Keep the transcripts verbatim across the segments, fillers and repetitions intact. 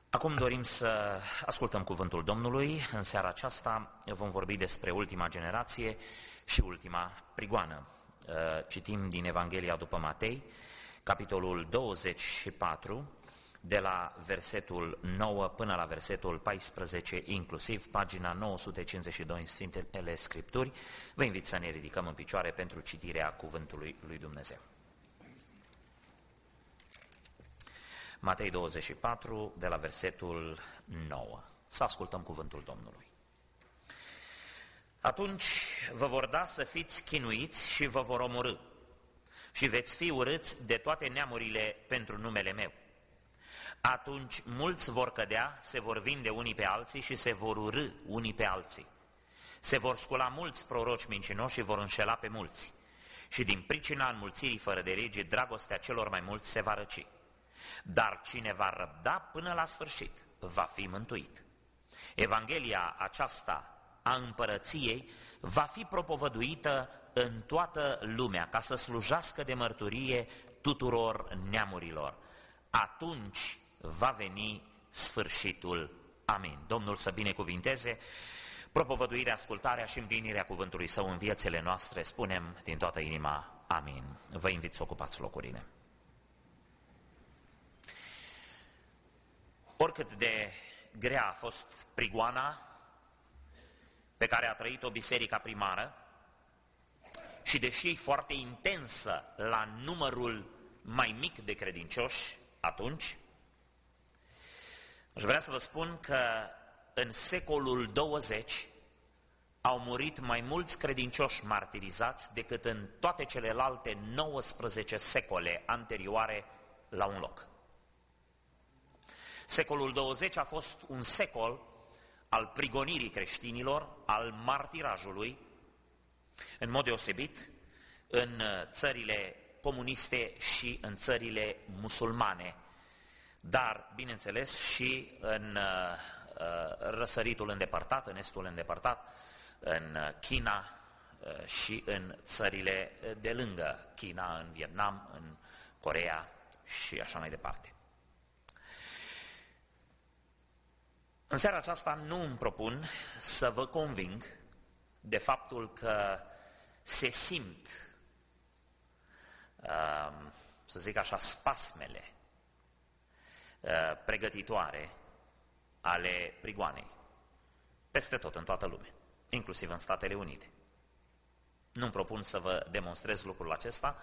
Acum dorim să ascultăm cuvântul Domnului. În seara aceasta vom vorbi despre ultima generație și ultima prigoană. Citim din Evanghelia după Matei, capitolul douăzeci și patru, de la versetul nouă până la versetul paisprezece, inclusiv pagina nouă sute cincizeci și doi în Sfintele Scripturi. Vă invit să ne ridicăm în picioare pentru citirea cuvântului lui Dumnezeu. Matei douăzeci și patru, de la versetul nouă. Să ascultăm cuvântul Domnului. Atunci vă vor da să fiți chinuiți și vă vor omorâ și veți fi urâți de toate neamurile pentru numele meu. Atunci mulți vor cădea, se vor vinde unii pe alții și se vor urâ unii pe alții. Se vor scula mulți proroci mincinoși și vor înșela pe mulți. Și din pricina înmulțirii fără de lege, dragostea celor mai mulți se va răci. Dar cine va răbda până la sfârșit va fi mântuit. Evanghelia aceasta a împărăției va fi propovăduită în toată lumea ca să slujească de mărturie tuturor neamurilor. Atunci va veni sfârșitul. Amin. Domnul să binecuvinteze propovăduirea, ascultarea și împlinirea cuvântului Său în viețile noastre. Spunem din toată inima amin. Vă invit să ocupați locurile. Oricât de grea a fost prigoana pe care a trăit-o biserica primară și deși foarte intensă la numărul mai mic de credincioși atunci, aș vrea să vă spun că în secolul douăzeci au murit mai mulți credincioși martirizați decât în toate celelalte nouăsprezece secole anterioare la un loc. Secolul douăzeci a fost un secol al prigonirii creștinilor, al martirajului, în mod deosebit în țările comuniste și în țările musulmane, dar, bineînțeles, și în uh, răsăritul îndepărtat, în estul îndepărtat, în China uh, și în țările de lângă China, în Vietnam, în Coreea și așa mai departe. În seara aceasta nu îmi propun să vă conving de faptul că se simt, să zic așa, spasmele pregătitoare ale prigoanei peste tot în toată lumea, inclusiv în Statele Unite. Nu-mi propun să vă demonstrez lucrul acesta,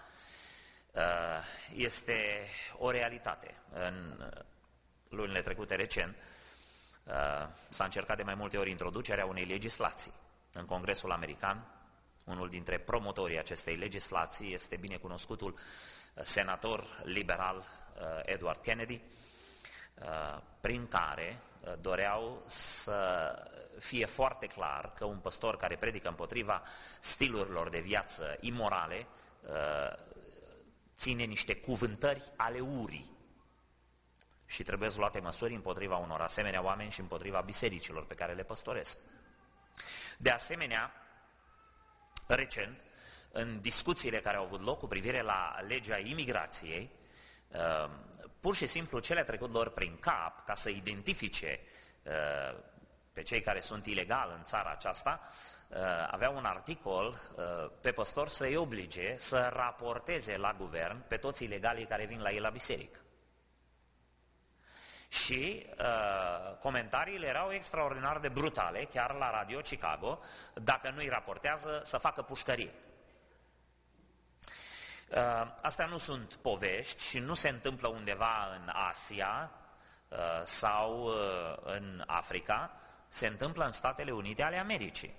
este o realitate. În lunile trecute recent s-a încercat de mai multe ori introducerea unei legislații în Congresul American. Unul dintre promotorii acestei legislații este binecunoscutul senator liberal Edward Kennedy, prin care doreau să fie foarte clar că un păstor care predică împotriva stilurilor de viață imorale ține niște cuvântări ale urii și trebuie să luate măsuri împotriva unor asemenea oameni și împotriva bisericilor pe care le păstoresc. De asemenea, recent, în discuțiile care au avut loc cu privire la legea imigrației, pur și simplu ce le-a trecut lor prin cap ca să identifice pe cei care sunt ilegali în țara aceasta, avea un articol pe păstor să-i oblige să raporteze la guvern pe toți ilegalii care vin la ei la biserică. Și uh, comentariile erau extraordinar de brutale, chiar la Radio Chicago, dacă nu îi raportează să facă pușcărie. Uh, astea nu sunt povești și nu se întâmplă undeva în Asia uh, sau uh, în Africa, se întâmplă în Statele Unite ale Americii.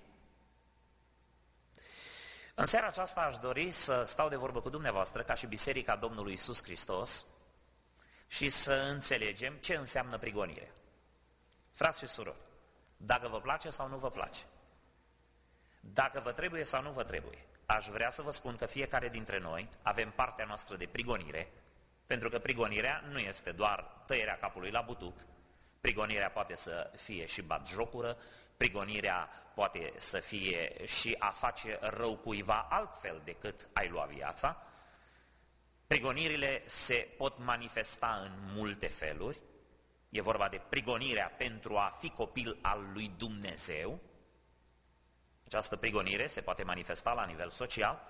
În seara aceasta aș dori să stau de vorbă cu dumneavoastră ca și Biserica Domnului Iisus Hristos și să înțelegem ce înseamnă prigonire. Frați și surori, dacă vă place sau nu vă place, dacă vă trebuie sau nu vă trebuie, aș vrea să vă spun că fiecare dintre noi avem partea noastră de prigonire, pentru că prigonirea nu este doar tăierea capului la butuc, prigonirea poate să fie și batjocură, prigonirea poate să fie și a face rău cuiva altfel decât ai lua viața. Prigonirile se pot manifesta în multe feluri E vorba de prigonirea pentru a fi copil al lui Dumnezeu. Această prigonire se poate manifesta la nivel social,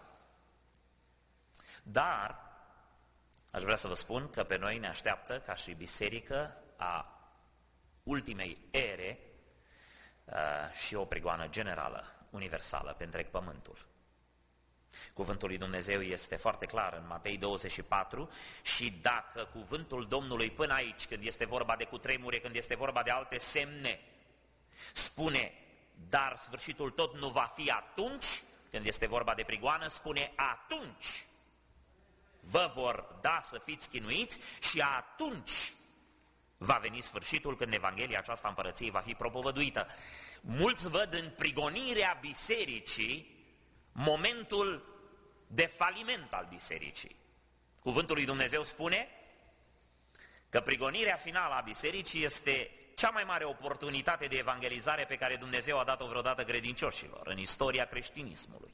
dar aș vrea să vă spun că pe noi ne așteaptă, ca și biserică a ultimei ere, și o prigoană generală, universală, pe întreg pământul. Cuvântul lui Dumnezeu este foarte clar în Matei douăzeci și patru și dacă cuvântul Domnului până aici, când este vorba de cutremure, când este vorba de alte semne, spune, dar sfârșitul tot nu va fi atunci, când este vorba de prigoană, spune atunci vă vor da să fiți chinuiți și atunci va veni sfârșitul, când Evanghelia aceasta împărăției va fi propovăduită. Mulți văd în prigonirea bisericii momentul de faliment al bisericii. Cuvântul lui Dumnezeu spune că prigonirea finală a bisericii este cea mai mare oportunitate de evangelizare pe care Dumnezeu a dat-o vreodată credincioșilor în istoria creștinismului.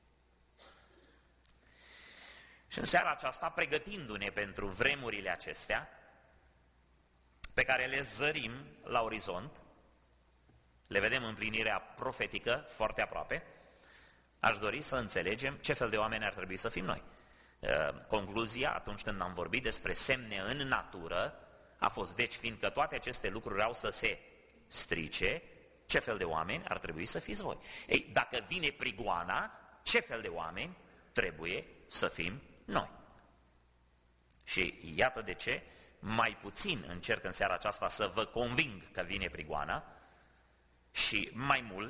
Și în seara aceasta, pregătindu-ne pentru vremurile acestea, pe care le zărim la orizont, le vedem împlinirea profetică foarte aproape, aș dori să înțelegem ce fel de oameni ar trebui să fim noi. Concluzia, atunci când am vorbit despre semne în natură, a fost deci, fiindcă toate aceste lucruri au să se strice, ce fel de oameni ar trebui să fiți voi? Ei, dacă vine prigoana, ce fel de oameni trebuie să fim noi? Și iată de ce mai puțin încerc în seara aceasta să vă conving că vine prigoana și mai mult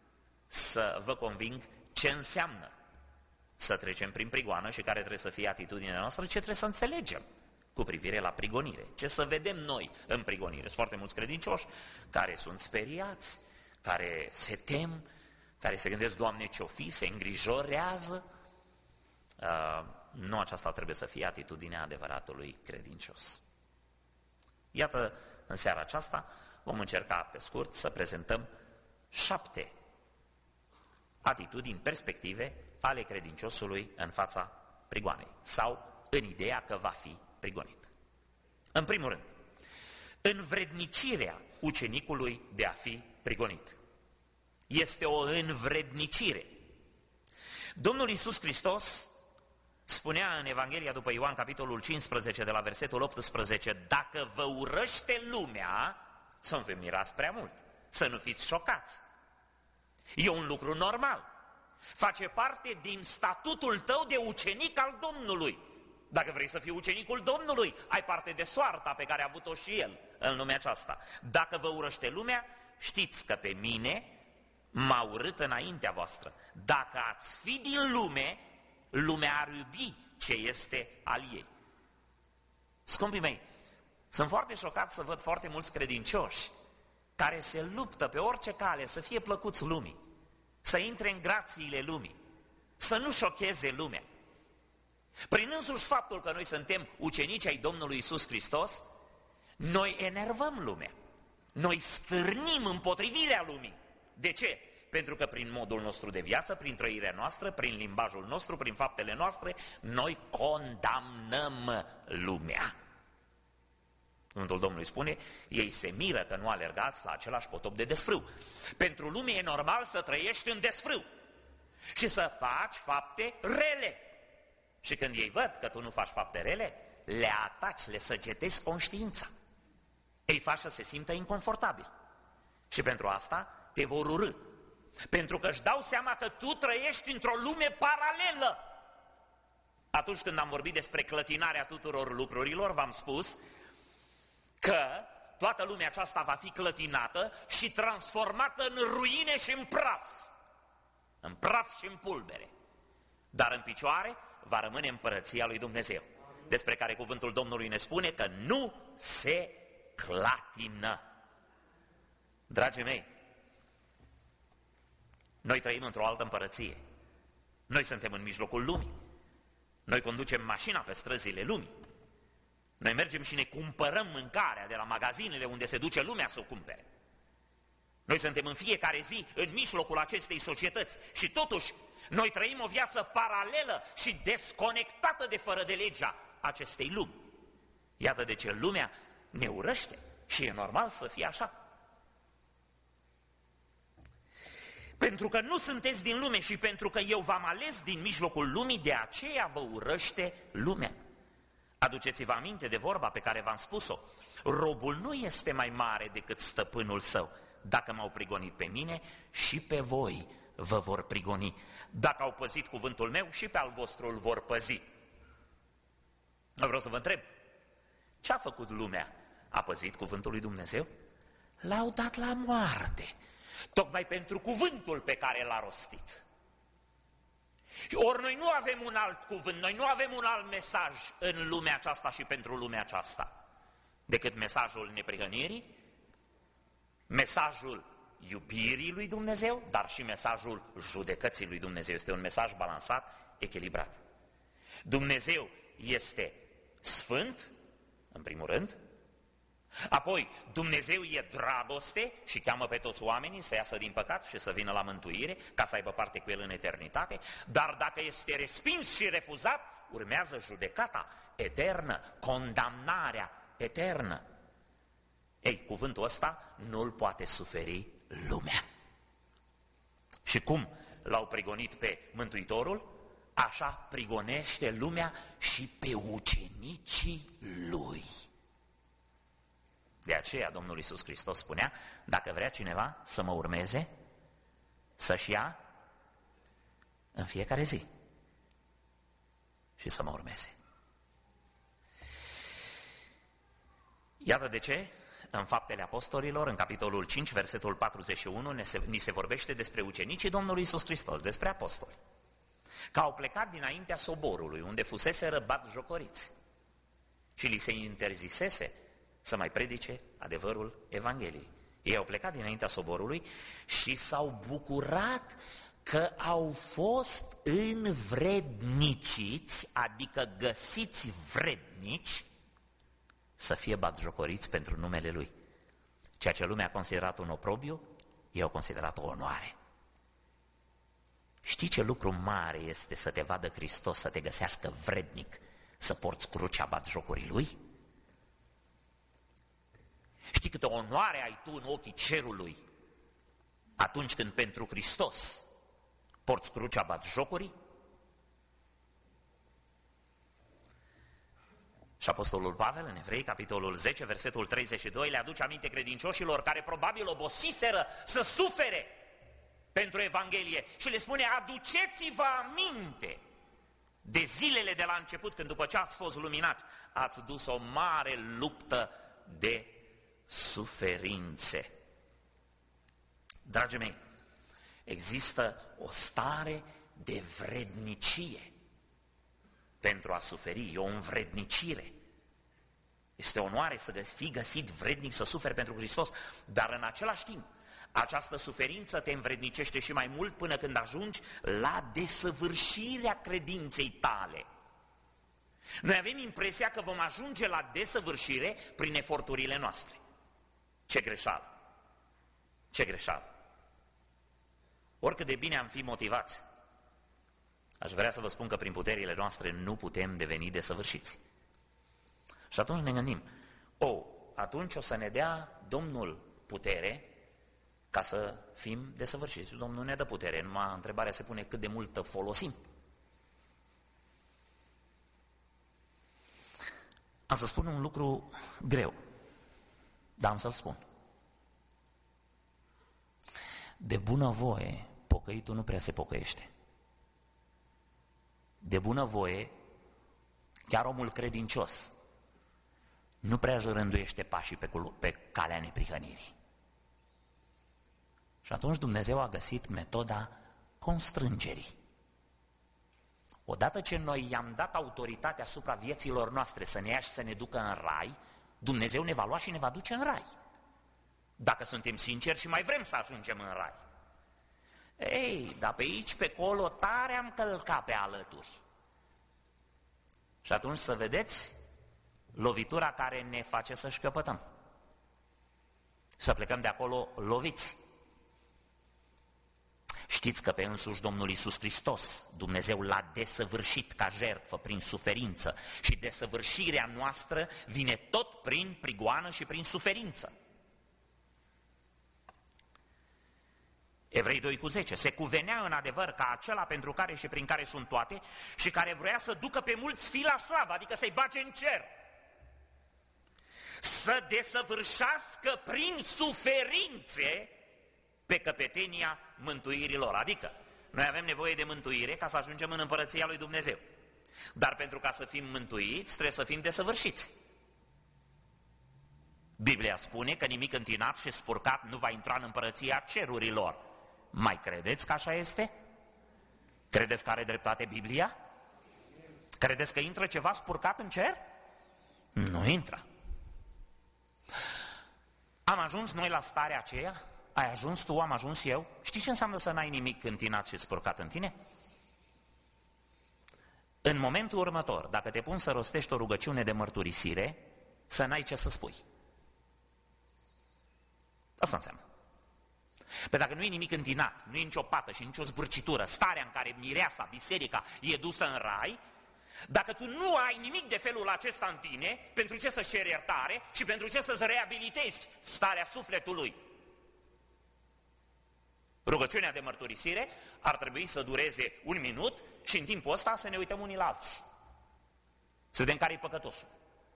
să vă conving ce înseamnă să trecem prin prigoană și care trebuie să fie atitudinea noastră, ce trebuie să înțelegem cu privire la prigonire, ce să vedem noi în prigonire. Sunt foarte mulți credincioși care sunt speriați, care se tem, care se gândesc, Doamne, ce-o fi, se îngrijorează. Uh, nu aceasta trebuie să fie atitudinea adevăratului credincios. Iată, în seara aceasta vom încerca pe scurt să prezentăm șapte atitudini, perspective ale credinciosului în fața prigoanei sau în ideea că va fi prigonit. În primul rând, învrednicirea ucenicului de a fi prigonit. Este o învrednicire. Domnul Iisus Hristos spunea în Evanghelia după Ioan, capitolul cincisprezece, de la versetul optsprezece, dacă vă urăște lumea, să nu vă mirați prea mult, să nu fiți șocați. E un lucru normal. Face parte din statutul tău de ucenic al Domnului. Dacă vrei să fii ucenicul Domnului, ai parte de soarta pe care a avut-o și El în lumea aceasta. Dacă vă urăște lumea, știți că pe mine m-a urât înaintea voastră. Dacă ați fi din lume, lumea ar iubi ce este al ei. Scumpii mei, sunt foarte șocat să văd foarte mulți credincioși care se luptă pe orice cale să fie plăcuți lumii, să intre în grațiile lumii, să nu șocheze lumea. Prin însuși faptul că noi suntem ucenici ai Domnului Iisus Hristos, noi enervăm lumea, noi stârnim împotrivirea lumii. De ce? Pentru că prin modul nostru de viață, prin trăirea noastră, prin limbajul nostru, prin faptele noastre, noi condamnăm lumea. Cuvântul Domnului spune, ei se miră că nu alergați la același potop de desfrâu. Pentru lume e normal să trăiești în desfrâu și să faci fapte rele. Și când ei văd că tu nu faci fapte rele, le ataci, le săgetezi conștiința. Îi faci să se simtă inconfortabil. Și pentru asta te vor urâ. Pentru că își dau seama că tu trăiești într-o lume paralelă. Atunci când am vorbit despre clătinarea tuturor lucrurilor, v-am spus că toată lumea aceasta va fi clătinată și transformată în ruine și în praf. În praf și în pulbere. Dar în picioare va rămâne împărăția lui Dumnezeu, despre care cuvântul Domnului ne spune că nu se clatină. Dragii mei, noi trăim într-o altă împărăție. Noi suntem în mijlocul lumii. Noi conducem mașina pe străzile lumii. Noi mergem și ne cumpărăm mâncarea de la magazinele unde se duce lumea să o cumpere. Noi suntem în fiecare zi în mijlocul acestei societăți și totuși noi trăim o viață paralelă și desconectată de fără de legea acestei lumi. Iată de ce lumea ne urăște, Și e normal să fie așa. Pentru că nu sunteți din lume și pentru că eu v-am ales din mijlocul lumii, de aceea vă urăște lumea. Aduceți-vă aminte de vorba pe care v-am spus-o. Robul nu este mai mare decât stăpânul său. Dacă m-au prigonit pe mine, și pe voi vă vor prigoni. Dacă au păzit cuvântul meu, și pe al vostru îl vor păzi. Vreau să vă întreb, ce a făcut lumea? A păzit cuvântul lui Dumnezeu? L-au dat la moarte, tocmai pentru cuvântul pe care l-a rostit. Ori noi nu avem un alt cuvânt, noi nu avem un alt mesaj în lumea aceasta și pentru lumea aceasta, decât mesajul neprihănirii, mesajul iubirii lui Dumnezeu, dar și mesajul judecății lui Dumnezeu. Este un mesaj balansat, echilibrat. Dumnezeu este sfânt, în primul rând, apoi Dumnezeu e dragoste și cheamă pe toți oamenii să iasă din păcat și să vină la mântuire, ca să aibă parte cu El în eternitate, dar dacă este respins și refuzat, urmează judecata eternă, condamnarea eternă. Ei, cuvântul ăsta nu-l poate suferi lumea. Și cum l-au prigonit pe Mântuitorul, așa prigonește lumea și pe ucenicii Lui. De aceea Domnul Iisus Hristos spunea, dacă vrea cineva să mă urmeze, să-și ia în fiecare zi și să mă urmeze. Iată de ce, în Faptele Apostolilor, în capitolul cinci, versetul patruzeci și unu, ne se, ni se vorbește despre ucenicii Domnului Iisus Hristos, despre apostoli, că au plecat dinaintea soborului, unde fuseseră batjocoriți și li se interzisese să mai predice adevărul Evangheliei. Ei au plecat dinaintea soborului și s-au bucurat că au fost învredniciți, adică găsiți vrednici, să fie batjocoriți pentru numele Lui. Ceea ce lumea a considerat un oprobiu, ei au considerat o onoare. Știi ce lucru mare este să te vadă Hristos, să te găsească vrednic, să porți crucea batjocorii Lui? Știi câtă onoare ai tu în ochii cerului atunci când pentru Hristos porți crucea batjocorii? Și Apostolul Pavel, în Evrei, capitolul zece, versetul treizeci și doi, le aduce aminte credincioșilor care probabil obosiseră să sufere pentru Evanghelie și le spune, aduceți-vă aminte de zilele de la început, când după ce ați fost luminați, ați dus o mare luptă de suferințe. Dragii mei, există o stare de vrednicie pentru a suferi, e o învrednicire. Este onoare să fii găsit vrednic să suferi pentru Hristos, dar în același timp, această suferință te învrednicește și mai mult până când ajungi la desăvârșirea credinței tale. Noi avem impresia că vom ajunge la desăvârșire prin eforturile noastre. Ce greșeală! Ce greșeală! Oricât de bine am fi motivați, aș vrea să vă spun că prin puterile noastre nu putem deveni desăvârșiți. Și atunci ne gândim, o, atunci o să ne dea Domnul putere ca să fim desăvârșiți. Domnul ne dă putere, numai întrebarea se pune cât de multă folosim. Am să spun un lucru greu, dar am să-l spun. De bunăvoie, pocăitul nu prea se pocăiește. De bunăvoie, chiar omul credincios nu prea își rânduiește pașii pe, pe calea neprihănirii. Și atunci Dumnezeu a găsit metoda constrângerii. Odată ce noi i-am dat autoritatea asupra vieților noastre să ne ia și să ne ducă în rai, Dumnezeu ne va lua și ne va duce în rai. Dacă suntem sinceri și mai vrem să ajungem în rai. Ei, dar pe aici, pe acolo, tare am călcat pe alături. Și atunci să vedeți lovitura care ne face să șchiopătăm. Să plecăm de acolo loviți. Știți că pe însuși Domnul Iisus Hristos, Dumnezeu l-a desăvârșit ca jertfă prin suferință și desăvârșirea noastră vine tot prin prigoană și prin suferință. Evrei doi cu zece, se cuvenea în adevăr ca acela pentru care și prin care sunt toate și care vrea să ducă pe mulți fii la slavă, adică să-i bage în cer, să desăvârșească prin suferințe pe căpetenia mântuirilor. Adică noi avem nevoie de mântuire ca să ajungem în împărăția lui Dumnezeu. Dar pentru ca să fim mântuiți trebuie să fim desăvârșiți. Biblia spune că nimic întinat și spurcat nu va intra în împărăția cerurilor. Mai credeți că așa este? Credeți că are dreptate Biblia? Credeți că intră ceva spurcat în cer? Nu intră. Am ajuns noi la starea aceea? Ai ajuns tu, am ajuns eu? Știi ce înseamnă să n-ai nimic întinat și spurcat în tine? În momentul următor, dacă te pun să rostești o rugăciune de mărturisire, să n-ai ce să spui. Asta înseamnă. Păi dacă nu e nimic întinat, nu e nicio pată și nicio zbârcitură, starea în care mireasa, biserica e dusă în rai, dacă tu nu ai nimic de felul acesta în tine, pentru ce să-și ceri iertare și pentru ce să-ți reabilitezi starea sufletului? Rugăciunea de mărturisire ar trebui să dureze un minut și în timpul ăsta să ne uităm unii la alții. Să vedem care e păcătosul.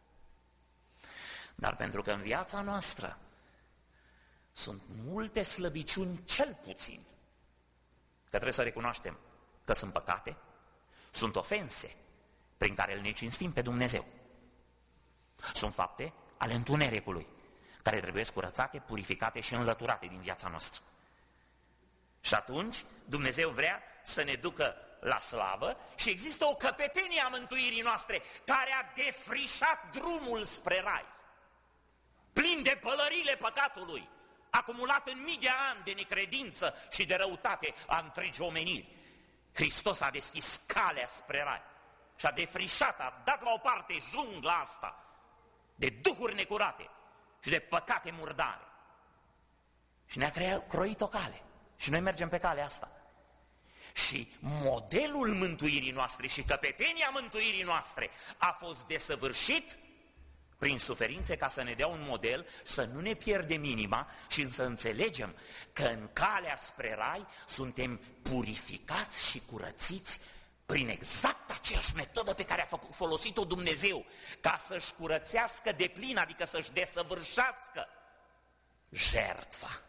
Dar pentru că în viața noastră sunt multe slăbiciuni, cel puțin, că trebuie să recunoaștem că sunt păcate, sunt ofense prin care îl necinstim pe Dumnezeu. Sunt fapte ale întunericului, care trebuie curățate, purificate și înlăturate din viața noastră. Și atunci Dumnezeu vrea să ne ducă la slavă și există o căpetenie a mântuirii noastre care a defrișat drumul spre rai, plin de pălările păcatului, acumulat în mii de ani de necredință și de răutate a întregii omeniri. Hristos a deschis calea spre rai și a defrișat, a dat la o parte jungla asta de duhuri necurate și de păcate murdare. Și ne-a creat, croit o cale. Și noi mergem pe calea asta. Și modelul mântuirii noastre și căpetenia mântuirii noastre a fost desăvârșit prin suferințe ca să ne dea un model, să nu ne pierdem inima și să înțelegem că în calea spre rai suntem purificați și curățiți prin exact aceeași metodă pe care a folosit-o Dumnezeu, ca să-și curățească de plin, adică să-și desăvârșească jertfa.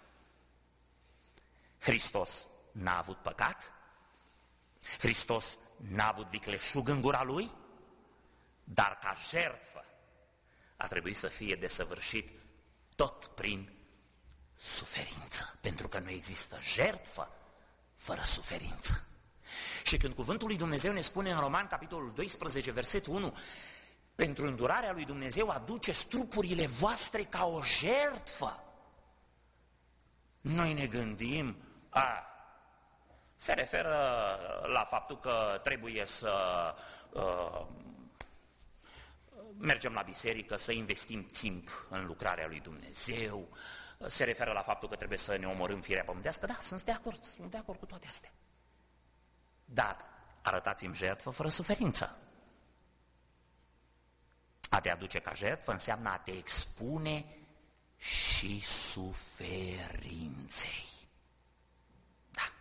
Hristos n-a avut păcat, Hristos n-a avut vicleșug în gura Lui, dar ca jertfă a trebuit să fie desăvârșit tot prin suferință, pentru că nu există jertfă fără suferință. Și când cuvântul lui Dumnezeu ne spune în Roman, capitolul doisprezece, versetul unu, pentru îndurarea lui Dumnezeu aduceți trupurile voastre ca o jertfă, noi ne gândim, a, se referă la faptul că trebuie să uh, mergem la biserică, să investim timp în lucrarea lui Dumnezeu, se referă la faptul că trebuie să ne omorâm firea pământească. Da, sunt de acord, sunt de acord cu toate astea. Dar arătați-mi jertfă fără suferință. A te aduce ca jertfă înseamnă a te expune și suferinței. Da.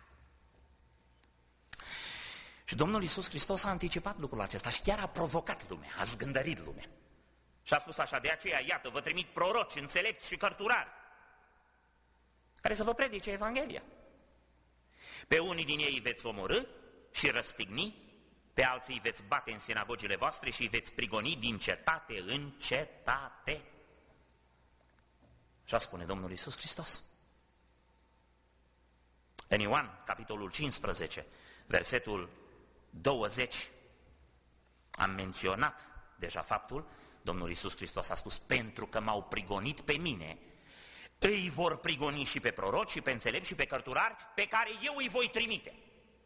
Și Domnul Iisus Hristos a anticipat lucrul acesta și chiar a provocat lumea, a zgândărit lumea. Și a spus așa, de aceea, iată, vă trimit proroci, înțelepți și cărturari, care să vă predice Evanghelia. Pe unii din ei veți omorî și răstigni, pe alții îi veți bate în sinagogile voastre și îi veți prigoni din cetate în cetate. Așa spune Domnul Iisus Hristos. În Ioan, capitolul cincisprezece, versetul douăzeci, am menționat deja faptul, Domnul Iisus Hristos a spus, pentru că m-au prigonit pe mine, îi vor prigoni și pe proroci și pe înțelepți și pe cărturari, pe care eu îi voi trimite.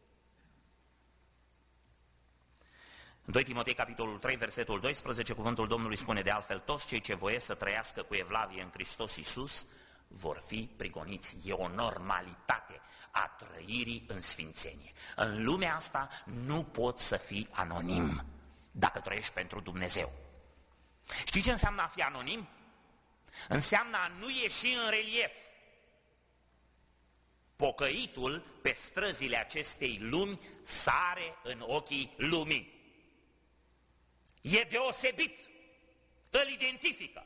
În doi Timotei, capitolul trei, versetul doisprezece, cuvântul Domnului spune, de altfel, toți cei ce voiesc să trăiască cu evlavie în Hristos Iisus vor fi prigoniți. E o normalitate a trăirii în sfințenie. În lumea asta nu poți să fii anonim dacă trăiești pentru Dumnezeu. Știi ce înseamnă a fi anonim? Înseamnă a nu ieși în relief. Pocăitul pe străzile acestei lumi sare în ochii lumii. E deosebit, îl identifică.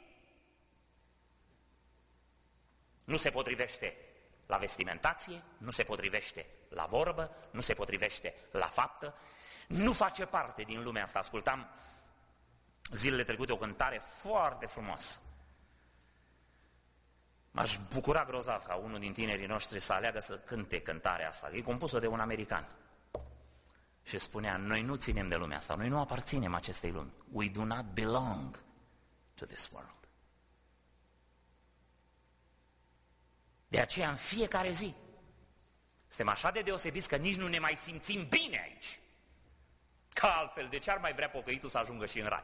Nu se potrivește la vestimentație, nu se potrivește la vorbă, nu se potrivește la faptă, nu face parte din lumea asta. Ascultam zilele trecute o cântare foarte frumoasă. M-aș bucura grozav ca unul din tinerii noștri să aleagă să cânte cântarea asta. E compusă de un american. Și spunea, noi nu ținem de lumea asta, noi nu aparținem acestei lumi. We do not belong to this world. De aceea, în fiecare zi, suntem așa de deosebiți că nici nu ne mai simțim bine aici. Că altfel, de ce ar mai vrea pocăitul să ajungă și în rai?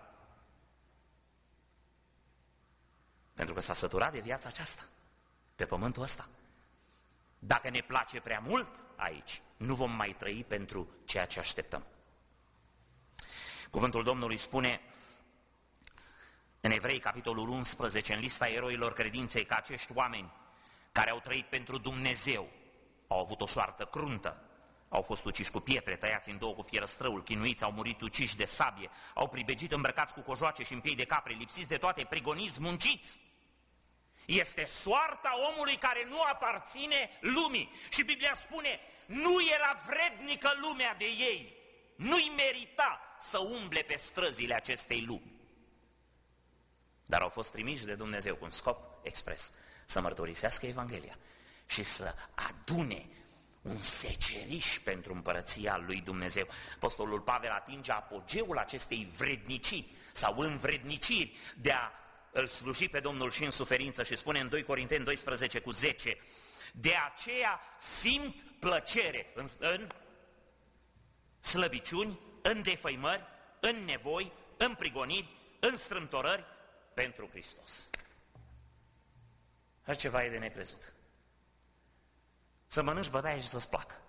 Pentru că s-a săturat de viața aceasta, pe pământul ăsta. Dacă ne place prea mult aici, nu vom mai trăi pentru ceea ce așteptăm. Cuvântul Domnului spune în Evrei, capitolul unsprezece, în lista eroilor credinței, că acești oameni care au trăit pentru Dumnezeu au avut o soartă cruntă, au fost uciși cu pietre, tăiați în două cu fierăstrăul, chinuiți, au murit uciși de sabie, au pribegit îmbrăcați cu cojoace și în piei de capre, lipsiți de toate, prigoniți, munciți. Este soarta omului care nu aparține lumii. Și Biblia spune, nu era vrednică lumea de ei, nu-i merita să umble pe străzile acestei lumi. Dar au fost trimiși de Dumnezeu cu un scop expres, să mărturisească Evanghelia și să adune un seceriș pentru împărăția lui Dumnezeu. Apostolul Pavel atinge apogeul acestei vrednicii sau învredniciri de a îl sluji pe Domnul și în suferință și spune în doi Corinteni doisprezece cu zece, de aceea simt plăcere în, în slăbiciuni, în defăimări, în nevoi, în prigoniri, în strâmtorări pentru Hristos. Așa ceva e de necrezut. Să mănânci bătaie și să-ți placă.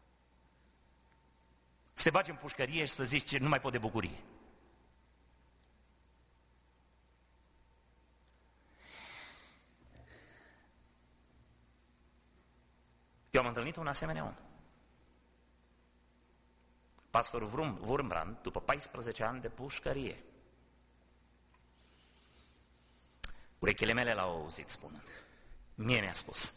Să te bagi în pușcărie și să zici că nu mai pot de bucurie. Eu am întâlnit un asemenea om. Pastorul Wurmbrand, după paisprezece ani de pușcărie. Urechile mele l-au auzit spunând. Mie mi-a spus.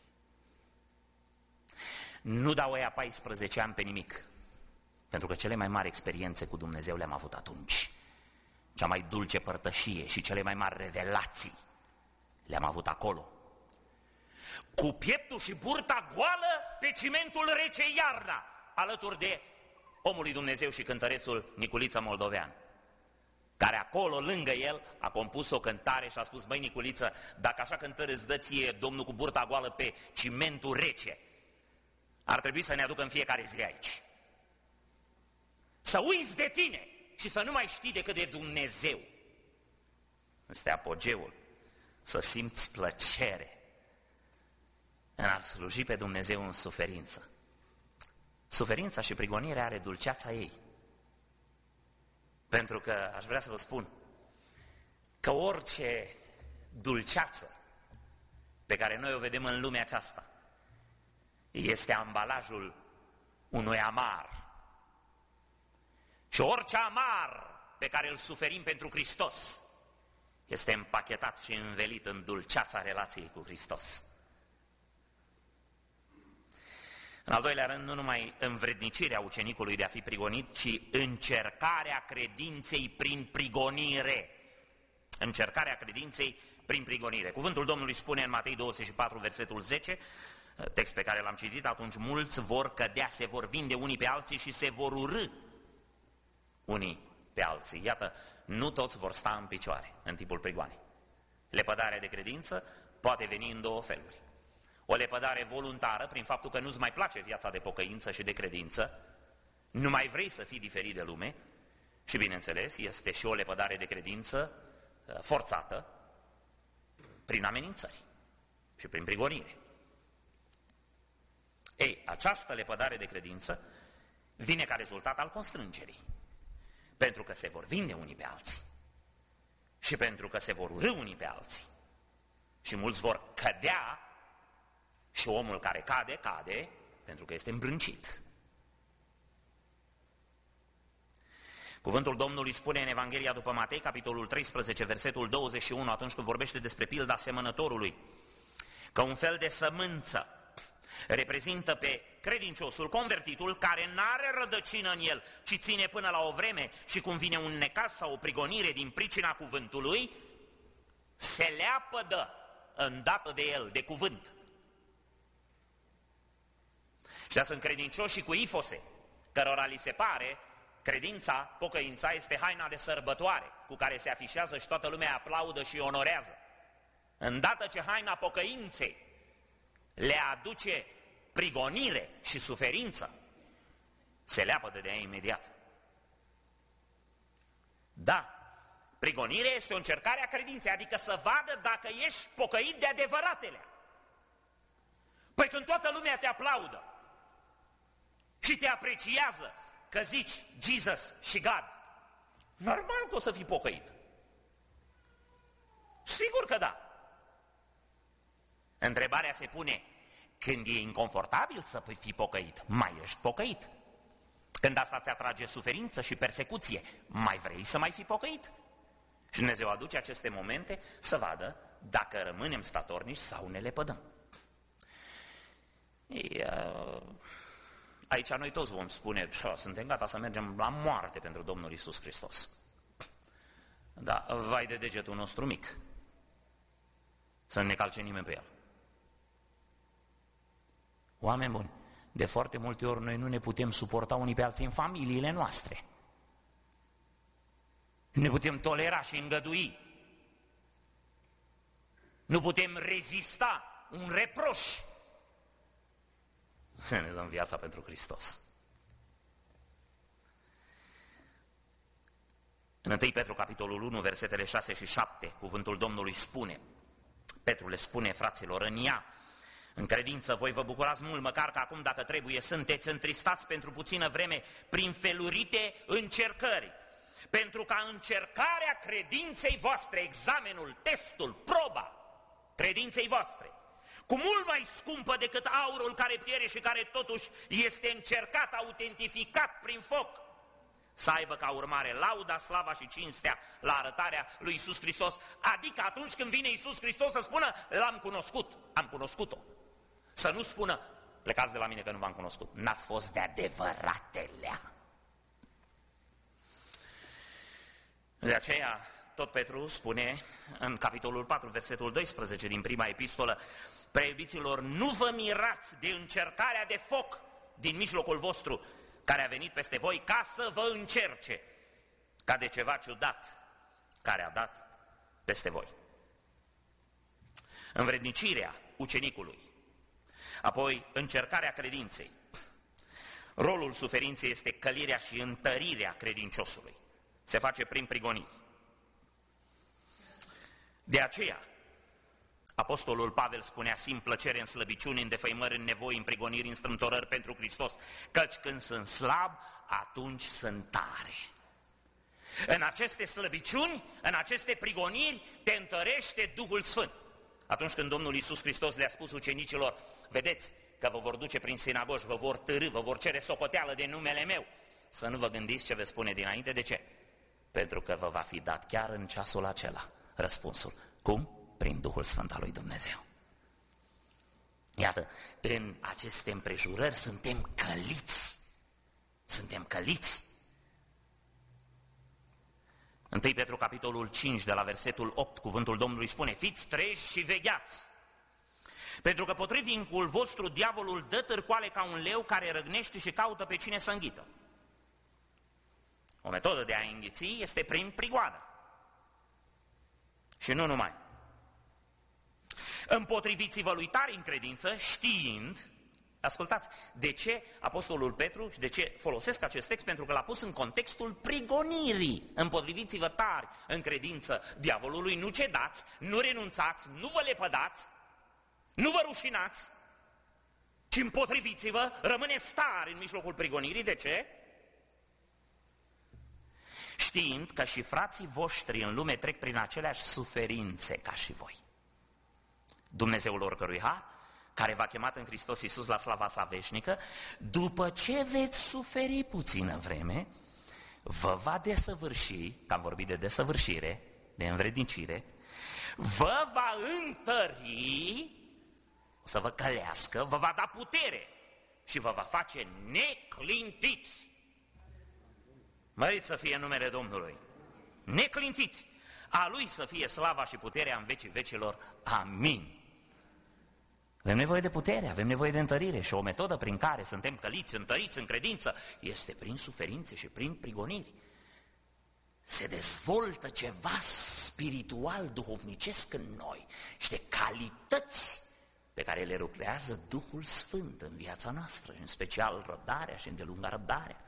Nu dau ăia paisprezece ani pe nimic, pentru că cele mai mari experiențe cu Dumnezeu le-am avut atunci. Cea mai dulce părtășie și cele mai mari revelații le-am avut acolo. Cu pieptul și burta goală pe cimentul rece iarna, alături de omul lui Dumnezeu și cântărețul Niculiță Moldovean, care acolo, lângă el, a compus o cântare și a spus, băi Niculiță, dacă așa cântări îți dă ție Domnul cu burta goală pe cimentul rece, ar trebui să ne aducă în fiecare zi aici. Să uiți de tine și să nu mai știi decât de Dumnezeu. Este apogeul, să simți plăcere în a sluji pe Dumnezeu în suferință. Suferința și prigonirea are dulceața ei. Pentru că aș vrea să vă spun că orice dulceață pe care noi o vedem în lumea aceasta este ambalajul unui amar. Și orice amar pe care îl suferim pentru Hristos este împachetat și învelit în dulceața relației cu Hristos. În al doilea rând, nu numai învrednicirea ucenicului de a fi prigonit, ci încercarea credinței prin prigonire. Încercarea credinței prin prigonire. Cuvântul Domnului spune în Matei douăzeci și patru, versetul zece, text pe care l-am citit, atunci mulți vor cădea, se vor vinde unii pe alții și se vor urâ unii pe alții. Iată, nu toți vor sta în picioare în timpul prigoanei. Lepădarea de credință poate veni în două feluri. O lepădare voluntară, prin faptul că nu-ți mai place viața de pocăință și de credință, nu mai vrei să fii diferit de lume și, bineînțeles, este și o lepădare de credință forțată prin amenințări. Și și prin prigonire. Ei, această lepădare de credință vine ca rezultat al constrângerii, pentru că se vor vinde unii pe alții și pentru că se vor urî unii pe alții și mulți vor cădea și omul care cade, cade pentru că este îmbrâncit. Cuvântul Domnului spune în Evanghelia după Matei, capitolul treisprezece, versetul douăzeci și unu, atunci când vorbește despre pilda semănătorului, că un fel de sămânță reprezintă pe credinciosul, convertitul, care n-are rădăcină în el, ci ține până la o vreme și cum vine un necaz sau o prigonire din pricina cuvântului, se leapădă îndată de el, de cuvânt. Și sunt credincioși cu ifose, cărora li se pare credința, pocăința este haina de sărbătoare cu care se afișează și toată lumea aplaudă și onorează. Îndată ce haina pocăinței le aduce prigonire și suferință, se leapădă de ea imediat. Da, prigonirea este o încercare a credinței, adică să vadă dacă ești pocăit de adevăratele. Păi când toată lumea te aplaudă și te apreciază că zici Jesus și God, normal că o să fii pocăit. Sigur că da. Întrebarea se pune, când e inconfortabil să fii pocăit, mai ești pocăit? Când asta ți atrage suferință și persecuție, mai vrei să mai fii pocăit? Și Dumnezeu aduce aceste momente să vadă dacă rămânem statornici sau ne lepădăm. E, aici noi toți vom spune, suntem gata să mergem la moarte pentru Domnul Iisus Hristos. Da, vai de degetul nostru mic, să nu ne calce nimeni pe el. Oameni buni, de foarte multe ori noi nu ne putem suporta unii pe alții în familiile noastre. Nu ne putem tolera și îngădui. Nu putem rezista un reproș. Să ne dăm viața pentru Hristos. În întâi Petru, capitolul unu, versetele șase și șapte, cuvântul Domnului spune, Petru le spune fraților, în ea, în credință, voi vă bucurați mult, măcar că acum, dacă trebuie, sunteți întristați pentru puțină vreme prin felurite încercări, pentru ca încercarea credinței voastre, examenul, testul, proba credinței voastre, cu mult mai scumpă decât aurul care piere și care totuși este încercat, autentificat prin foc, să aibă ca urmare lauda, slava și cinstea la arătarea lui Iisus Hristos, adică atunci când vine Iisus Hristos să spună, l-am cunoscut, am cunoscut-o. Să nu spună, plecați de la mine că nu v-am cunoscut, n-ați fost de adevăratelea. De aceea, tot Petru spune în capitolul patru, versetul doisprezece din prima epistolă, preiubiților, nu vă mirați de încercarea de foc din mijlocul vostru, care a venit peste voi ca să vă încerce, ca de ceva ciudat care a dat peste voi. Învrednicirea ucenicului, apoi încercarea credinței. Rolul suferinței este călirea și întărirea credinciosului. Se face prin prigoniri. De aceea, apostolul Pavel spunea, simt plăcere în slăbiciuni, în defăimări, în nevoi, în prigoniri, în strâmtorări pentru Hristos, căci când sunt slab, atunci sunt tare. În aceste slăbiciuni, în aceste prigoniri, te întărește Duhul Sfânt. Atunci când Domnul Iisus Hristos le-a spus ucenicilor, vedeți că vă vor duce prin sinagogi, vă vor târî, vă vor cere socoteală de numele meu, să nu vă gândiți ce veți spune dinainte. De ce? Pentru că vă va fi dat chiar în ceasul acela răspunsul. Cum? Prin Duhul Sfânt al lui Dumnezeu. Iată, în aceste împrejurări suntem căliți. Suntem căliți. întâi Petru, capitolul cinci, de la versetul opt, cuvântul Domnului spune, fiți treji și vegheați, pentru că potrivincul vostru diavolul dă târcoale ca un leu care răgnește și caută pe cine să înghită. O metodă de a înghiți este prin prigoană. Și nu numai. Împotriviți-vă lui tari în credință, știind, ascultați, de ce apostolul Petru și de ce folosesc acest text? Pentru că l-a pus în contextul prigonirii. Împotriviți-vă tari în credință diavolului, nu cedați, nu renunțați, nu vă lepădați, Nu vă rușinați, ci împotriviți-vă, rămâneți tari în mijlocul prigonirii. De ce? Știind că și frații voștri în lume trec prin aceleași suferințe ca și voi. Dumnezeul oricărui har, care v-a chemat în Hristos Iisus la slava sa veșnică, după ce veți suferi puțină vreme, vă va desăvârși, că am vorbit de desăvârșire, de învrednicire, vă va întări, o să vă călească, vă va da putere și vă va face neclintiți. Mărit să fie numele Domnului. Neclintiți. A Lui să fie slava și puterea în vecii vecilor. Amin. Avem nevoie de putere, avem nevoie de întărire și o metodă prin care suntem căliți, întăriți în credință este prin suferințe și prin prigoniri. Se dezvoltă ceva spiritual, duhovnicesc în noi, niște calități pe care le lucrează Duhul Sfânt în viața noastră, în special răbdarea și îndelunga răbdarea.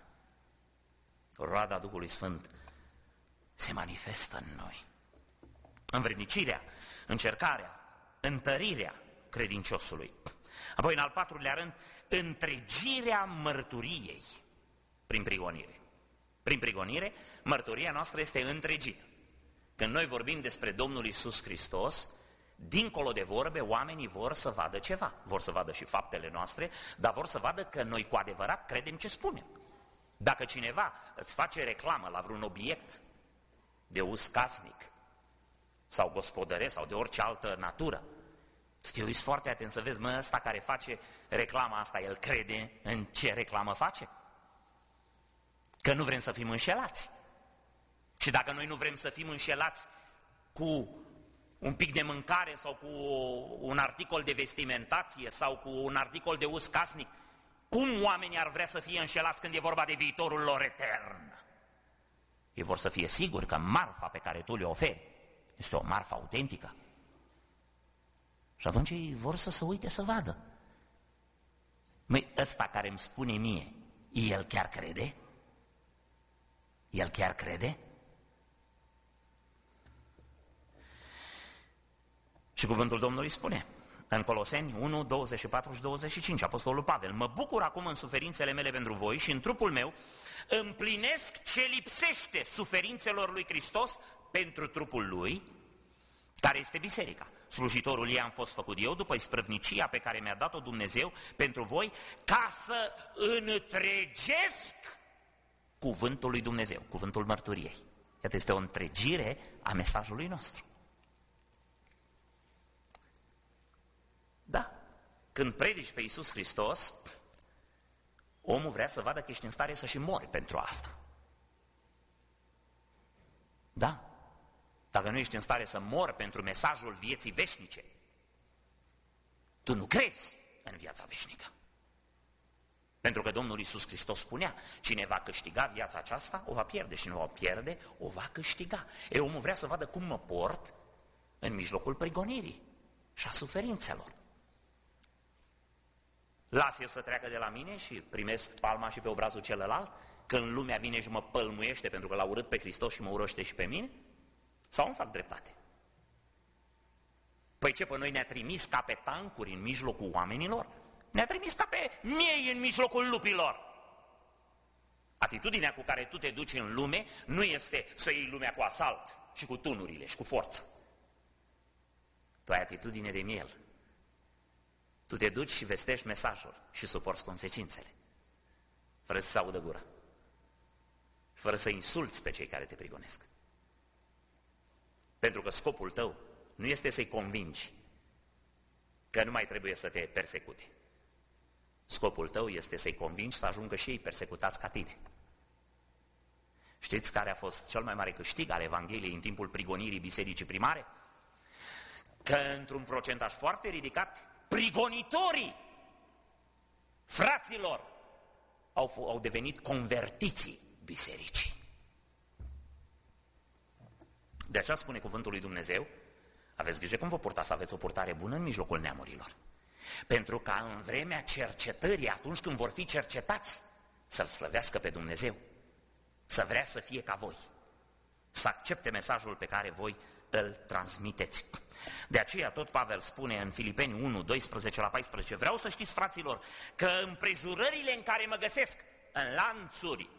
Roada Duhului Sfânt se manifestă în noi. Învrednicirea, încercarea, întărirea credinciosului. Apoi, în al patrulea rând, întregirea mărturiei prin prigonire. Prin prigonire, mărturia noastră este întregită. Când noi vorbim despre Domnul Iisus Hristos, dincolo de vorbe, oamenii vor să vadă ceva. Vor să vadă și faptele noastre, dar vor să vadă că noi cu adevărat credem ce spunem. Dacă cineva îți face reclamă la vreun obiect de uz casnic sau gospodăresc sau de orice altă natură, te uiți foarte atent să vezi, mă, ăsta care face reclama asta, el crede în ce reclamă face? Că nu vrem să fim înșelați. Și dacă noi nu vrem să fim înșelați cu un pic de mâncare sau cu un articol de vestimentație sau cu un articol de uz casnic, cum oamenii ar vrea să fie înșelați când e vorba de viitorul lor etern? Ei vor să fie siguri că marfa pe care tu le oferi este o marfă autentică. Și atunci ei vor să se uite să vadă. Măi, ăsta care îmi spune mie, el chiar crede? El chiar crede? Și cuvântul Domnului spune în Coloseni unu, douăzeci și patru și douăzeci și cinci, Apostolul Pavel: mă bucur acum în suferințele mele pentru voi și în trupul meu împlinesc ce lipsește suferințelor lui Hristos pentru trupul lui, care este biserica. Slujitorul ei am fost făcut eu după isprăvnicia pe care mi-a dat-o Dumnezeu pentru voi, ca să întregesc cuvântul lui Dumnezeu, cuvântul mărturiei. Iată, este o întregire a mesajului nostru. Da, când predici pe Iisus Hristos, omul vrea să vadă că ești în stare să și mori pentru asta. Da, dacă nu ești în stare să mori pentru mesajul vieții veșnice, tu nu crezi în viața veșnică. Pentru că Domnul Iisus Hristos spunea, cine va câștiga viața aceasta, o va pierde, și nu o pierde, o va câștiga. E, omul vrea să vadă cum mă port în mijlocul prigonirii și a suferințelor. Las eu să treacă de la mine și primesc palma și pe obrazul celălalt, când lumea vine și mă pălmuiește pentru că l-a urât pe Hristos și mă urăște și pe mine? Sau îmi fac dreptate? Păi ce, pe noi ne-a trimis ca pe tancuri în mijlocul oamenilor? Ne-a trimis ca pe miei în mijlocul lupilor. Atitudinea cu care tu te duci în lume nu este să iei lumea cu asalt și cu tunurile și cu forță. Tu ai atitudine de miel. Tu te duci și vestești mesajul și suporți consecințele, fără să se audă gura, fără să insulți pe cei care te prigonesc. Pentru că scopul tău nu este să-i convingi că nu mai trebuie să te persecute. Scopul tău este să-i convingi să ajungă și ei persecutați ca tine. Știți care a fost cel mai mare câștig al Evangheliei în timpul prigonirii bisericii primare? Că într-un procentaj foarte ridicat, prigonitorii fraților au, au devenit convertiții bisericii. De aceea spune cuvântul lui Dumnezeu, aveți grijă cum vă purtați, să aveți o purtare bună în mijlocul neamurilor. Pentru ca în vremea cercetării, atunci când vor fi cercetați, să-L slăvească pe Dumnezeu, să vrea să fie ca voi, să accepte mesajul pe care voi îl transmiteți. De aceea tot Pavel spune în Filipeni unu, doisprezece la paisprezece, vreau să știți, fraților, că împrejurările în care mă găsesc, în lanțuri,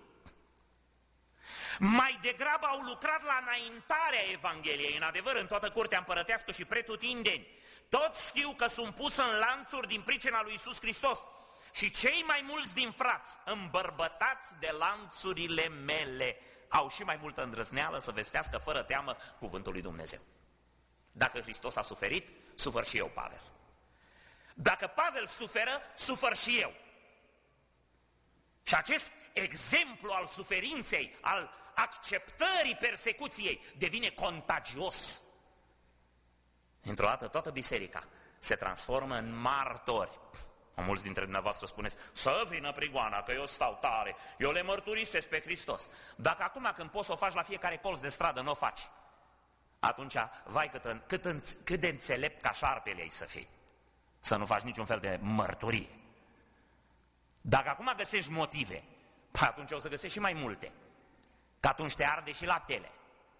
mai degrabă au lucrat la înaintarea Evangheliei. În adevăr, în toată curtea împărătească și pretutindeni, toți știu că sunt pus în lanțuri din pricina lui Iisus Hristos. Și cei mai mulți din frați, îmbărbătați de lanțurile mele, au și mai multă îndrăzneală să vestească fără teamă cuvântul lui Dumnezeu. Dacă Hristos a suferit, sufăr și eu, Pavel. Dacă Pavel suferă, sufăr și eu. Și acest exemplu al suferinței, al acceptării persecuției, devine contagios. Într-o dată toată biserica se transformă în martori. Mulți dintre dumneavoastră spuneți, să vină prigoana, că eu stau tare, eu le mărturisesc pe Hristos. Dacă acum când poți să o faci la fiecare colț de stradă, nu o faci, atunci, vai, cât, în, cât, în, cât de înțelept ca șarpele ai să fii, să nu faci niciun fel de mărturie. Dacă acum găsești motive, atunci o să găsești și mai multe, că atunci te arde și laptele.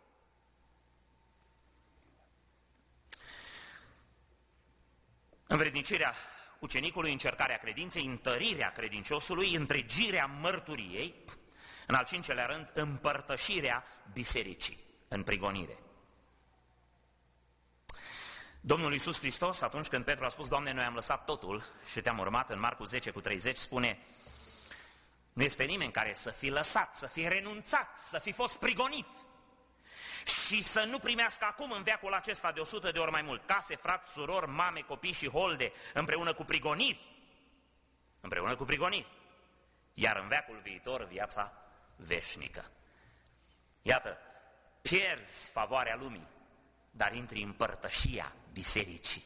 Învrednicirea ucenicului, încercarea credinței, întărirea credinciosului, întregirea mărturiei, în al cincelea rând, împărtășirea bisericii în prigonire. Domnul Iisus Hristos, atunci când Petru a spus, Doamne, noi am lăsat totul și te-am urmat, în Marcu zece cu treizeci, spune, nu este nimeni care să fi lăsat, să fi renunțat, să fi fost prigonit și să nu primească acum în veacul acesta de o sută de ori mai mult case, frați, surori, mame, copii și holde, împreună cu prigoniri, împreună cu prigoniri, iar în veacul viitor viața veșnică. Iată, pierzi favoarea lumii, dar intri în părtășia bisericii.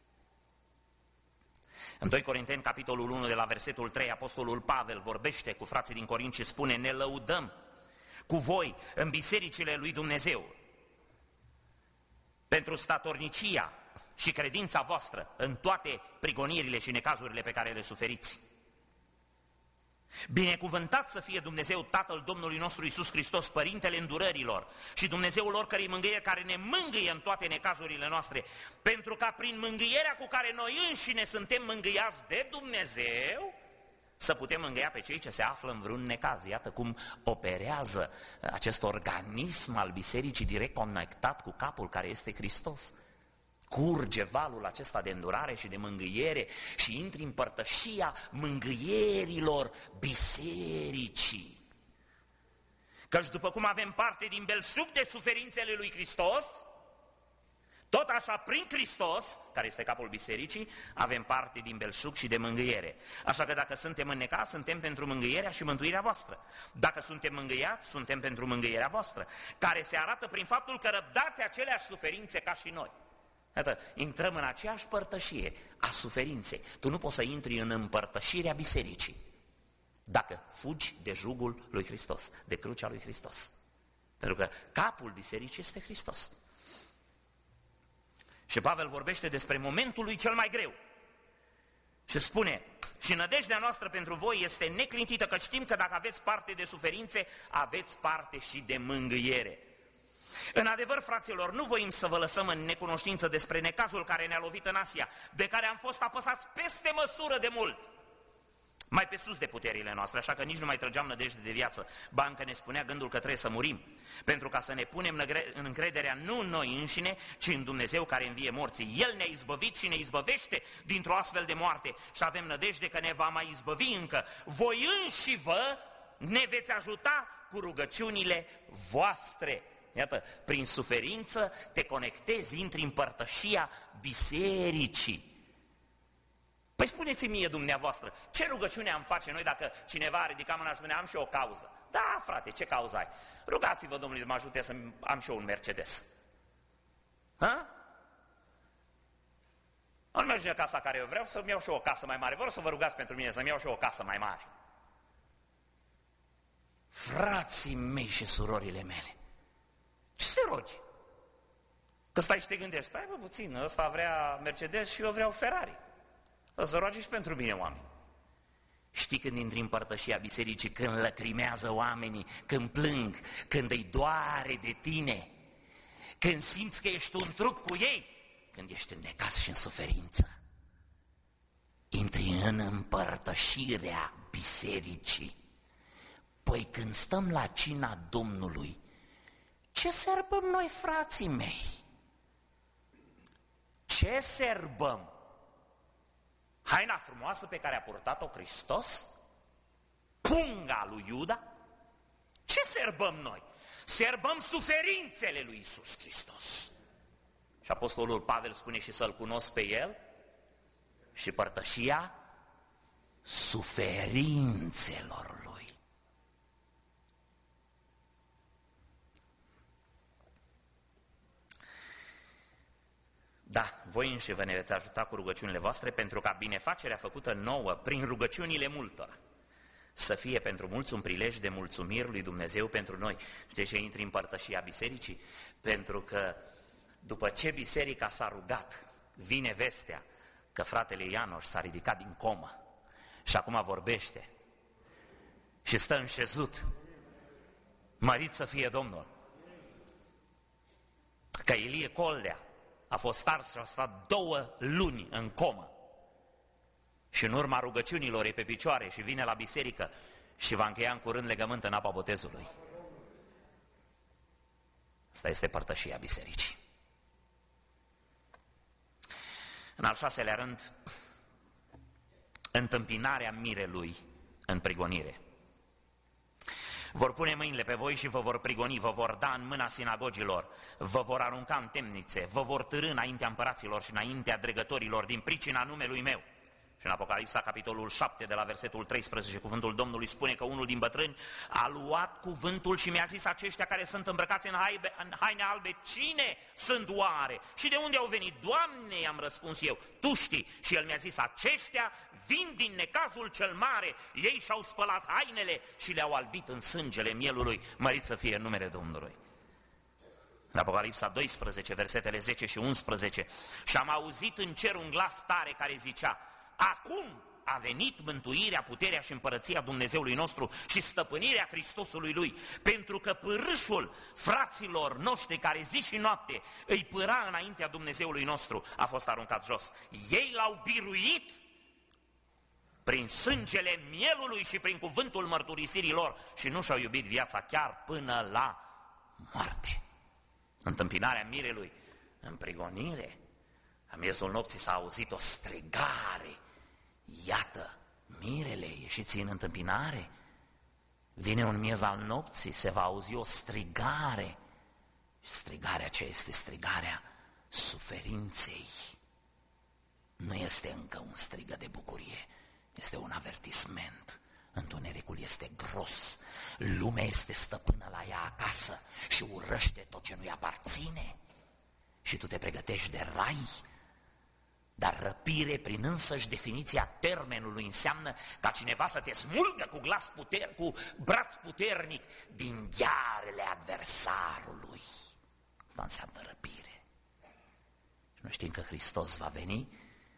În doi Corinteni, capitolul unu, de la versetul trei, apostolul Pavel vorbește cu frații din Corint și spune, ne lăudăm cu voi în bisericile lui Dumnezeu pentru statornicia și credința voastră în toate prigonirile și necazurile pe care le suferiți. Binecuvântat să fie Dumnezeu Tatăl Domnului nostru Iisus Hristos, Părintele îndurărilor și Dumnezeul oricărei mângâieri, care ne mângâie în toate necazurile noastre, pentru ca prin mângâierea cu care noi înșine suntem mângâiați de Dumnezeu, să putem mângâia pe cei ce se află în vreun necaz. Iată cum operează acest organism al bisericii direct conectat cu capul care este Hristos. Curge valul acesta de îndurare și de mângâiere și intri în părtășia mângâierilor bisericii. Căci după cum avem parte din belșug de suferințele lui Hristos, tot așa prin Hristos, care este capul bisericii, avem parte din belșug și de mângâiere. Așa că dacă suntem în necaz, suntem pentru mângâierea și mântuirea voastră. Dacă suntem mângâiați, suntem pentru mângâierea voastră, care se arată prin faptul că răbdați aceleași suferințe ca și noi. Iată, intrăm în aceeași părtășie a suferinței. Tu nu poți să intri în împărtășirea bisericii dacă fugi de jugul lui Hristos, de crucea lui Hristos. Pentru că capul bisericii este Hristos. Și Pavel vorbește despre momentul lui cel mai greu. Și spune, și nădejdea noastră pentru voi este neclintită, că știm că dacă aveți parte de suferințe, aveți parte și de mângâiere. În adevăr, fraților, nu voim să vă lăsăm în necunoștință despre necazul care ne-a lovit în Asia, de care am fost apăsați peste măsură de mult, mai pe sus de puterile noastre, așa că nici nu mai trăgeam nădejde de viață, ba încă ne spunea gândul că trebuie să murim, pentru ca să ne punem în încrederea nu în noi înșine, ci în Dumnezeu care învie morții. El ne-a izbăvit și ne izbăvește dintr-o astfel de moarte și avem nădejde că ne va mai izbăvi încă. Voi înși vă ne veți ajuta cu rugăciunile voastre. Iată, prin suferință te conectezi, intri în părtășia bisericii. Păi spuneți-mi mie dumneavoastră, ce rugăciune am face noi dacă cineva a ridicat mâna și spune, am și o cauză? Da, frate, ce cauză ai? Rugați-vă, Domnului, să mă ajute să am și eu un Mercedes. Ha? Nu merge în casa care eu vreau, să-mi iau și eu o casă mai mare. Vreau să vă rugați pentru mine să-mi iau și eu o casă mai mare. Frații mei și surorile mele, ce se rogi? Că stai și te gândești, stai bă puțin, ăsta vrea Mercedes și eu vreau Ferrari. O să roagi și pentru mine, oameni. Știi când intri în părtășia bisericii, când lăcrimează oamenii, când plâng, când îi doare de tine, când simți că ești un trup cu ei, când ești în necaz și în suferință. Intri în împărtășirea bisericii. Păi când stăm la cina Domnului, ce serbăm noi, frații mei? Ce serbăm? Haina frumoasă pe care a purtat-o Hristos? Punga lui Iuda? Ce serbăm noi? Serbăm suferințele lui Iisus Hristos. Și apostolul Pavel spune și să-L cunosc pe El și părtășia suferințelor Lui. Da, voi înși vă ne veți ajuta cu rugăciunile voastre pentru ca binefacerea făcută nouă prin rugăciunile multora să fie pentru mulți un prilej de mulțumiri lui Dumnezeu pentru noi. Știți ce intri în părtășia bisericii? Pentru că după ce biserica s-a rugat, vine vestea că fratele Ianoș s-a ridicat din comă și acum vorbește și stă înșezut. Mărit să fie Domnul! Că Ilie Coldea a fost ars și a stat două luni în comă și în urma rugăciunilor e pe picioare și vine la biserică și va încheia în curând legământ în apa botezului. Asta este părtășia bisericii. În al șaselea rând, întâmpinarea mirelui în prigonire. Vor pune mâinile pe voi și vă vor prigoni, vă vor da în mâna sinagogilor, vă vor arunca în temnițe, vă vor târî înaintea împăraților și înaintea dregătorilor din pricina numelui meu. Și în Apocalipsa, capitolul șapte, de la versetul treisprezece, cuvântul Domnului spune că unul din bătrâni a luat cuvântul și mi-a zis: aceștia care sunt îmbrăcați în, haibe, în haine albe, cine sunt oare? Și de unde au venit? Doamne, i-am răspuns eu, Tu știi. Și el mi-a zis: aceștia vin din necazul cel mare, ei și-au spălat hainele și le-au albit în sângele mielului, mărit să fie în numele Domnului. În Apocalipsa doisprezece, versetele zece și unsprezece, și am auzit în cer un glas tare care zicea: acum a venit mântuirea, puterea și împărăția Dumnezeului nostru și stăpânirea Hristosului Lui, pentru că pârâșul fraților noștri care zi și noapte îi pâra înaintea Dumnezeului nostru a fost aruncat jos. Ei l-au biruit prin sângele mielului și prin cuvântul mărturisirii lor și nu și-au iubit viața chiar până la moarte. Întâmpinarea mirelui în prigonire. La miezul nopții s-a auzit o strigare: iată, mirele, ieșiți în întâmpinare. Vine un miez al nopții, se va auzi o strigare. Strigarea aceea este strigarea suferinței. Nu este încă un strigă de bucurie, este un avertisment. Întunericul este gros, lumea este stăpână la ea acasă și urăște tot ce nu-i aparține. Și tu te pregătești de rai. Dar răpire, prin însăși definiția termenului, înseamnă ca cineva să te smulgă cu glas puter, cu braț puternic din ghearele adversarului. Asta înseamnă răpire. Și noi știm că Hristos va veni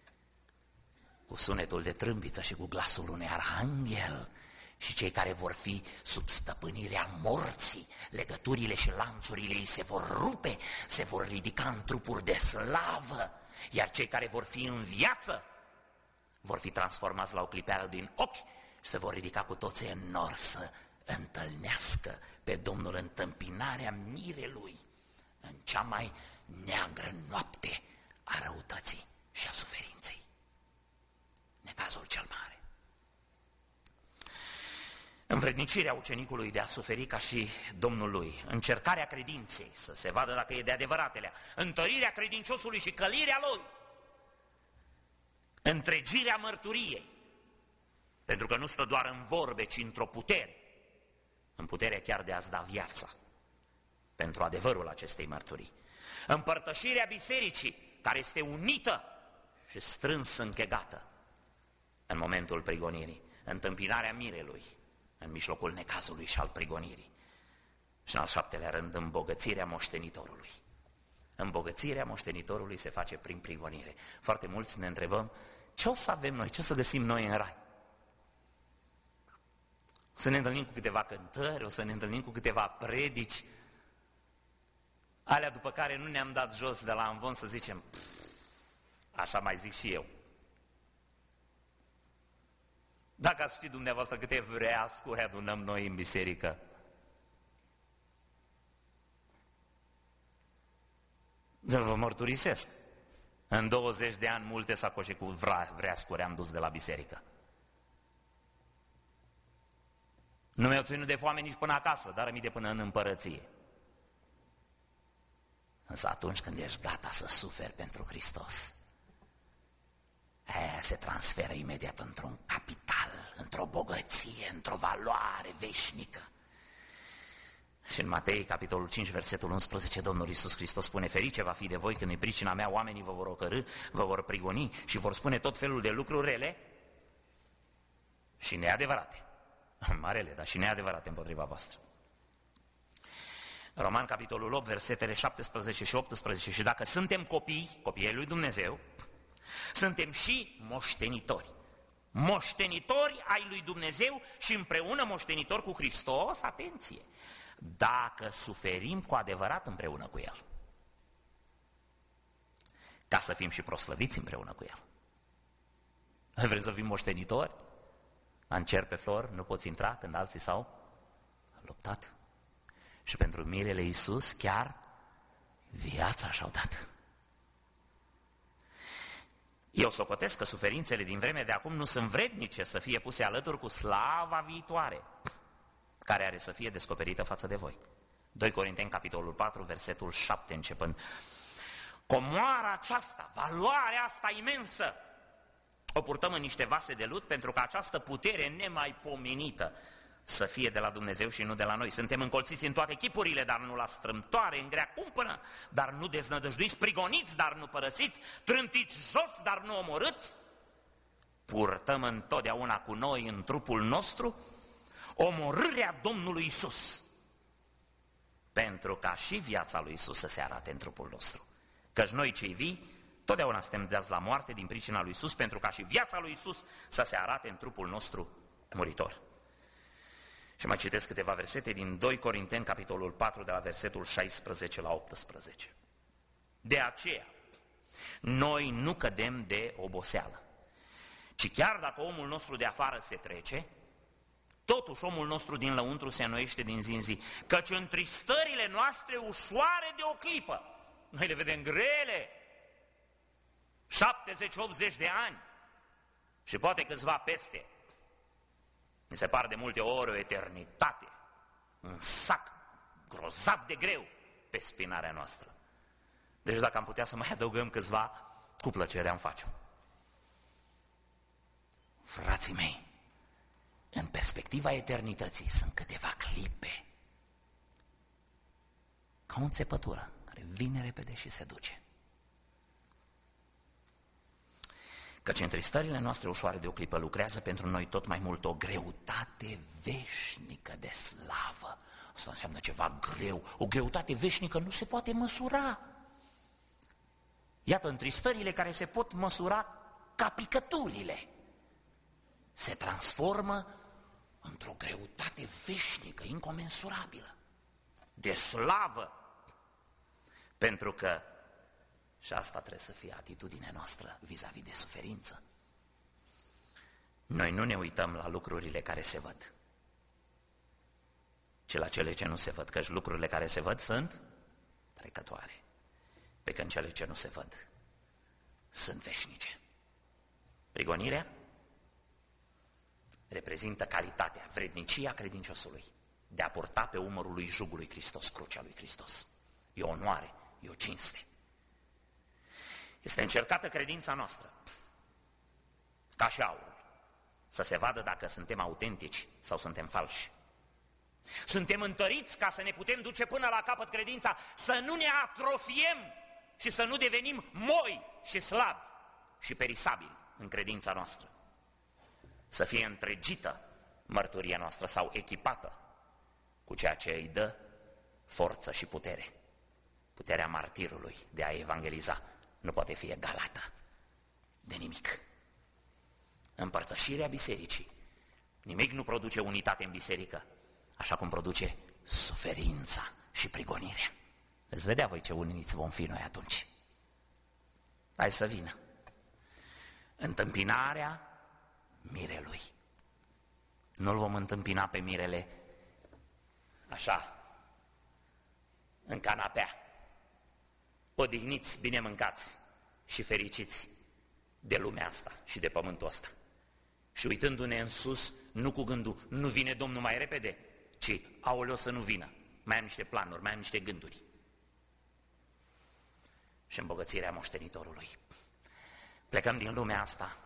cu sunetul de trâmbiță și cu glasul unui arhanghel și cei care vor fi sub stăpânirea morții, legăturile și lanțurile ei se vor rupe, se vor ridica în trupuri de slavă. Iar cei care vor fi în viață vor fi transformați la o clipeală din ochi și se vor ridica cu toții în nor să întâlnească pe Domnul în întâmpinarea mirelui, în cea mai neagră noapte a răutății și a suferinței. Necazul cel mare. Învrednicirea ucenicului de a suferi ca și Domnul lui, încercarea credinței, să se vadă dacă e de adevăratele, întărirea credinciosului și călirea lui, întregirea mărturiei, pentru că nu stă doar în vorbe, ci într-o putere, în puterea chiar de a-ți da viața pentru adevărul acestei mărturii. Împărtășirea bisericii, care este unită și strâns închegată în momentul prigonirii, întâmpinarea mirelui în mijlocul necazului și al prigonirii. Și în al șaptelea rând, îmbogățirea moștenitorului. Îmbogățirea moștenitorului se face prin prigonire. Foarte mulți ne întrebăm: ce o să avem noi, ce o să găsim noi în rai? O să ne întâlnim cu câteva cântări, o să ne întâlnim cu câteva predici. Alea după care nu ne-am dat jos de la amvon să zicem, așa mai zic și eu. Dacă ați ști dumneavoastră câte vreascuri adunăm noi în biserică, vă mărturisesc, în douăzeci de ani multe sacoșe cu vreascuri am dus de la biserică. Nu mi-au ținut de foame nici până acasă, dar mi de până în împărăție. Însă atunci când ești gata să suferi pentru Hristos, aia se transferă imediat într-un capital, într-o bogăție, într-o valoare veșnică. Și în Matei, capitolul cinci, versetul unsprezece, Domnul Iisus Hristos spune, ferice va fi de voi când în pricina mea oamenii vă vor ocărî, vă vor prigoni și vor spune tot felul de lucruri rele și neadevărate. Marele, dar și neadevărate împotriva voastră. Roman, capitolul opt, versetele șaptesprezece și optsprezece, și dacă suntem copii, copiii lui Dumnezeu, suntem și moștenitori. Moștenitori ai lui Dumnezeu și împreună moștenitori cu Hristos, atenție, dacă suferim cu adevărat împreună cu El, ca să fim și proslăviți împreună cu El. Vrem să fim moștenitori? În cer pe flori nu poți intra când alții s-au luptat. Și pentru mirele Iisus chiar viața și-au dat. Eu socotesc că suferințele din vremea de acum nu sunt vrednice să fie puse alături cu slava viitoare, care are să fie descoperită față de voi. doi Corinteni, capitolul patru, versetul șapte, începând. Comoara aceasta, valoarea asta imensă, o purtăm în niște vase de lut pentru că această putere nemaipomenită să fie de la Dumnezeu și nu de la noi. Suntem încolțiți în toate chipurile, dar nu la strâmtoare, în grea cumpănă, dar nu deznădăjduiți, prigoniți, dar nu părăsiți, trântiți jos, dar nu omorâți. Purtăm întotdeauna cu noi în trupul nostru omorârea Domnului Iisus, pentru ca și viața lui Iisus să se arate în trupul nostru. Căci noi cei vii, totdeauna suntem dați la moarte din pricina lui Iisus, pentru ca și viața lui Iisus să se arate în trupul nostru muritor. Și mai citesc câteva versete din doi Corinteni, capitolul patru, de la versetul șaisprezece la optsprezece. De aceea, noi nu cădem de oboseală, ci chiar dacă omul nostru de afară se trece, totuși omul nostru din lăuntru se înnoiește din zi în zi, căci întristările noastre ușoare de o clipă, noi le vedem grele, șaptezeci optzeci de ani și poate câțiva peste. Mi se pare de multe ori o eternitate, un sac grozav de greu pe spinarea noastră. Deci dacă am putea să mai adăugăm câțiva, cu plăcere am face-o. Frații mei, în perspectiva eternității sunt câteva clipe, ca o înțepătură care vine repede și se duce. Căci întristările noastre ușoare de o clipă lucrează pentru noi tot mai mult o greutate veșnică de slavă. Asta înseamnă ceva greu. O greutate veșnică nu se poate măsura. Iată, întristările care se pot măsura ca picăturile se transformă într-o greutate veșnică, incomensurabilă, de slavă. Pentru că și asta trebuie să fie atitudinea noastră vis-a-vis de suferință. Noi nu ne uităm la lucrurile care se văd, ci la cele ce nu se văd, căci lucrurile care se văd sunt trecătoare, pe când cele ce nu se văd sunt veșnice. Prigonirea reprezintă calitatea, vrednicia credinciosului de a purta pe umărul lui jugul lui Hristos, crucea lui Hristos. E o onoare, e o cinste. Este încercată credința noastră, ca și aurul, să se vadă dacă suntem autentici sau suntem falși. Suntem întăriți ca să ne putem duce până la capăt credința, să nu ne atrofiem și să nu devenim moi și slabi și perisabili în credința noastră. Să fie întregită mărturia noastră sau echipată cu ceea ce îi dă forță și putere. Puterea martirului de a evangeliza nu poate fi egalată de nimic. Împărtășirea bisericii, nimic nu produce unitate în biserică, așa cum produce suferința și prigonirea. Veți vedea voi ce uniți vom fi noi atunci. Hai să vină. Întâmpinarea mirelui. Nu-l vom întâmpina pe mirele așa, în canapea. Odihniți, bine mâncați și fericiți de lumea asta și de pământul ăsta. Și uitându-ne în sus, nu cu gândul, nu vine Domnul mai repede, ci, aoleo, să nu vină. Mai am niște planuri, mai am niște gânduri. Și îmbogățirea moștenitorului. Plecăm din lumea asta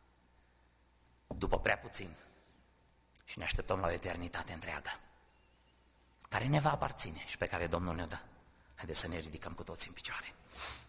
după prea puțin și ne așteptăm la o eternitate întreagă, care ne va aparține și pe care Domnul ne-o dă. Haideți să ne ridicăm cu toți în picioare.